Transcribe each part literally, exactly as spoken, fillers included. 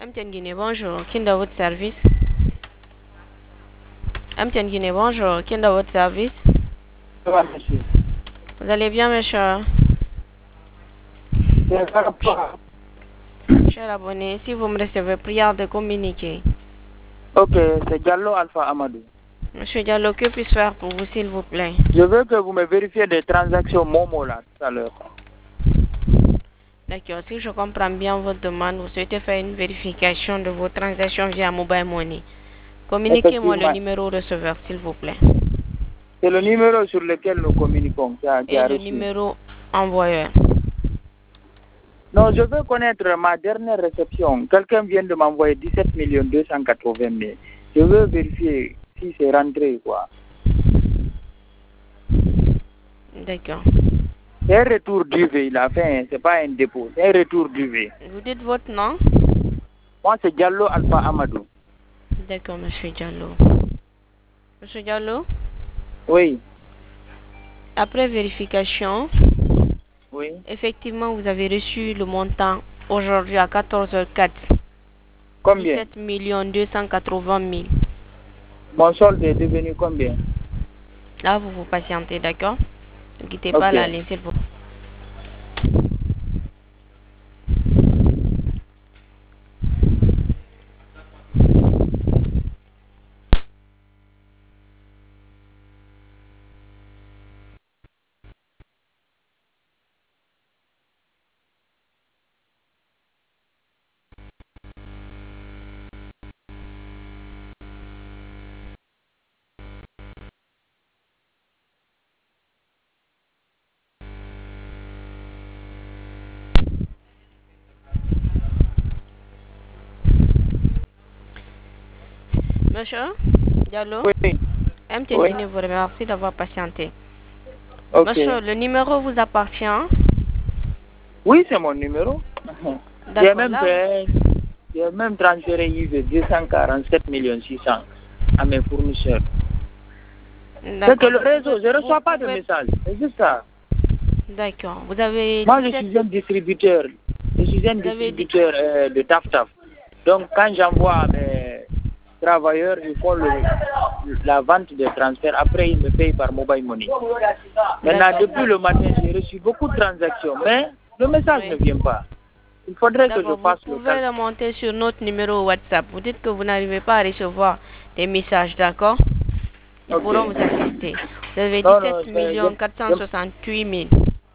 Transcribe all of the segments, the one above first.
M T N Guinée, bonjour. Qui est dans votre service? M T N Guinée, bonjour. Qui est dans votre service? Ça va, monsieur. Vous allez bien, monsieur? C'est par rapport à... Cher abonné, si vous me recevez, prière de communiquer. Ok, c'est Diallo Alpha Amadou. Monsieur Diallo, que puis-je faire pour vous, s'il vous plaît? Je veux que vous me vérifiez des transactions Momo là, tout à l'heure. D'accord, si je comprends bien votre demande, vous souhaitez faire une vérification de vos transactions via Mobile Money. Communiquez-moi le numéro receveur, s'il vous plaît. C'est le numéro sur lequel nous communiquons qui a, qui Et a le reçu. numéro envoyeur. Non, je veux connaître ma dernière réception. Quelqu'un vient de m'envoyer dix-sept millions deux cent quatre-vingt mille. Je veux vérifier si c'est rentré quoi. D'accord. C'est un retour d'U V, il a fait, c'est pas un dépôt, c'est un retour d'U V. Vous dites votre nom? Moi, c'est Diallo Alpha Amadou. D'accord, monsieur Diallo. Monsieur Diallo? Oui. Après vérification, Oui. effectivement, vous avez reçu le montant aujourd'hui à quatorze heures quatre. Combien? dix-sept millions deux cent quatre-vingt mille. Mon solde est devenu combien? Là, vous vous patientez, d'accord? Ne quittez Ok. pas la ligne, s'il vous plaît. Monsieur Diallo? Oui. M T N Oui. Guinée vous remercie d'avoir patienté. Ok. Monsieur, le numéro vous appartient? Oui, c'est mon numéro. J'ai D'accord, même là, fait, j'ai même transféré U V deux cent quarante-sept millions six cents à mes fournisseurs. C'est que le réseau, je ne reçois pas de message. C'est juste ça. D'accord. Vous avez Moi, je dix-sept suis un distributeur. Je suis un Vous avez dit- distributeur euh, de Taf Taf. Donc, quand j'envoie à mes travailleurs, ils font le, la vente des transferts. Après, ils me payent par mobile money. Maintenant, depuis le matin, j'ai reçu beaucoup de transactions, mais le message Oui. ne vient pas. Il faudrait que je D'accord, fasse vous le pouvez calcul. remonter sur notre numéro WhatsApp. Vous dites que vous n'arrivez pas à recevoir des messages, d'accord? Ils Ok. pourront vous assister. Vous avez Non, non, dix-sept je- millions quatre cent je- soixante-huit mille.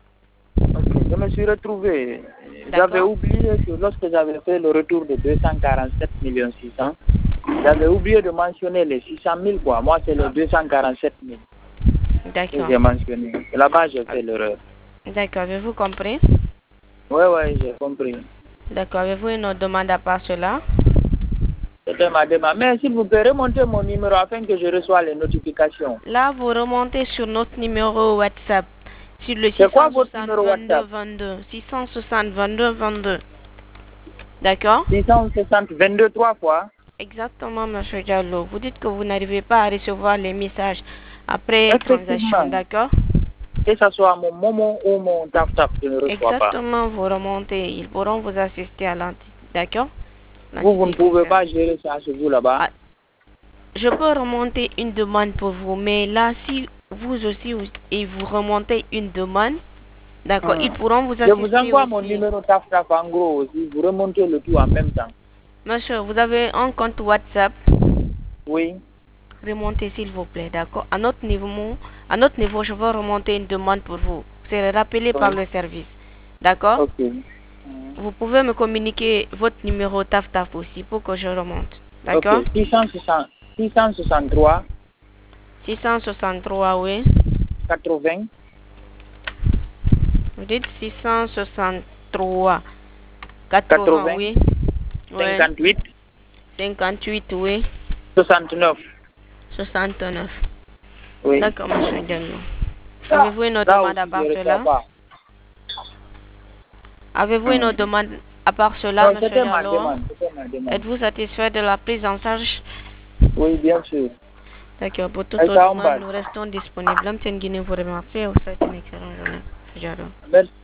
Ok, je me suis retrouvé. J'avais D'accord. oublié que lorsque j'avais fait le retour de deux cent quarante-sept millions six cents, j'avais oublié de mentionner les six cent mille quoi. Moi, c'est les deux cent quarante-sept mille que D'accord. j'ai mentionné. Et là-bas, j'ai fait l'erreur. D'accord, avez-vous compris? Oui, oui, j'ai compris. D'accord, avez-vous une autre demande à part cela? C'était ma demande. Mais s'il vous plaît, remontez mon numéro afin que je reçoive les notifications. Là, vous remontez sur notre numéro WhatsApp. Sur le C'est six quoi cent votre soixante numéro vingt-deux WhatsApp? vingt-deux. six cent soixante vingt-deux vingt-deux. D'accord? six cent soixante vingt-deux trois fois. Exactement, monsieur Diallo. Vous dites que vous n'arrivez pas à recevoir les messages après transaction, Effectivement. d'accord? Que ce soit mon Momo ou mon Taf Taf, je ne reçois pas. Exactement, vous remontez. Ils pourront vous assister à l'entité, d'accord? Vous, vous ne L'entité pouvez concernée. pas gérer ça chez vous là-bas. Ah, je peux remonter une demande pour vous, mais là, si vous aussi et vous remontez une demande, d'accord, Hmm. ils pourront vous Je assister vous envoie aussi. mon numéro Taf Taf en gros aussi. Vous remontez le tout en même temps. Monsieur, vous avez un compte WhatsApp? Oui. Remontez s'il vous plaît, d'accord? À notre niveau, à notre niveau, je vais remonter une demande pour vous. Vous serez rappelé par Oui. le service, d'accord? Ok. Hmm. Vous pouvez me communiquer votre numéro Taf Taf aussi pour que je remonte, Ok. d'accord? six cent soixante, six cent soixante-trois six cent soixante-trois, oui. quatre-vingts Vous dites six cent soixante-trois, quatre-vingts, quatre-vingts oui. Oui. cinquante-huit cinquante-huit, oui. soixante-neuf. soixante-neuf. Oui. D'accord, monsieur Diallo. Avez-vous une autre Là demande aussi, à part je ne reçois cela? pas. Avez-vous une Hmm. autre demande à part cela, Non, monsieur c'était ma Diallo? demande. C'était ma demande. Êtes-vous satisfait de la prise en charge? Oui, bien sûr. D'accord, pour toute Et autre ça, on demande, base. nous restons disponibles. M T N Guinée vous remercie et vous souhaite une excellente journée. Monsieur Diallo. Merci.